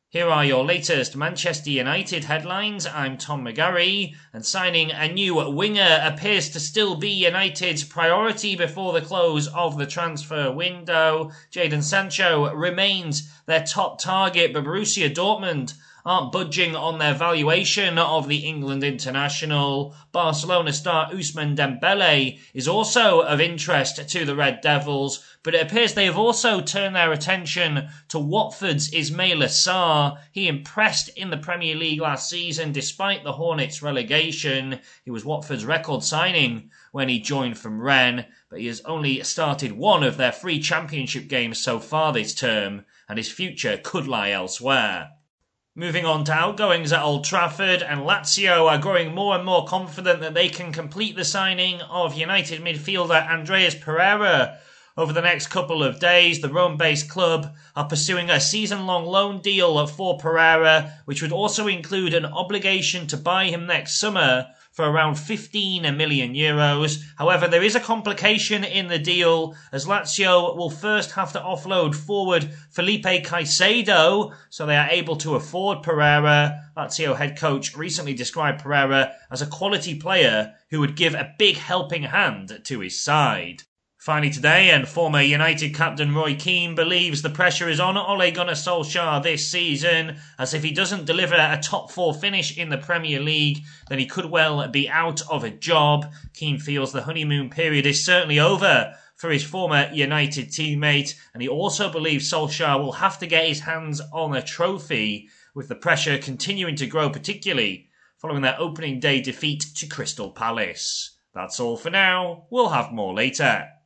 Here are your latest Manchester United headlines. I'm Tom McGarry, and signing a new winger appears to still be United's priority before the close of the transfer window. Jadon Sancho remains their top target, but Borussia Dortmund aren't budging on their valuation of the England international. Barcelona star Ousmane Dembele is also of interest to the Red Devils, but it appears they have also turned their attention to Watford's Ismaila Sarr. He impressed in the Premier League last season despite the Hornets' relegation. He was Watford's record signing when he joined from Rennes, but he has only started one of their 3 championship games so far this term, and his future could lie elsewhere. Moving on to outgoings at Old Trafford, and Lazio are growing more and more confident that they can complete the signing of United midfielder Andreas Pereira. Over the next couple of days, the Rome-based club are pursuing a season-long loan deal for Pereira, which would also include an obligation to buy him next summer for around €15 million. However, there is a complication in the deal, as Lazio will first have to offload forward Felipe Caicedo, so they are able to afford Pereira. Lazio head coach recently described Pereira as a quality player who would give a big helping hand to his side. Finally today, and former United captain Roy Keane believes the pressure is on Ole Gunnar Solskjaer this season, as if he doesn't deliver a top 4 finish in the Premier League, then he could well be out of a job. Keane feels the honeymoon period is certainly over for his former United teammate, and he also believes Solskjaer will have to get his hands on a trophy, with the pressure continuing to grow, particularly following their opening day defeat to Crystal Palace. That's all for now. We'll have more later.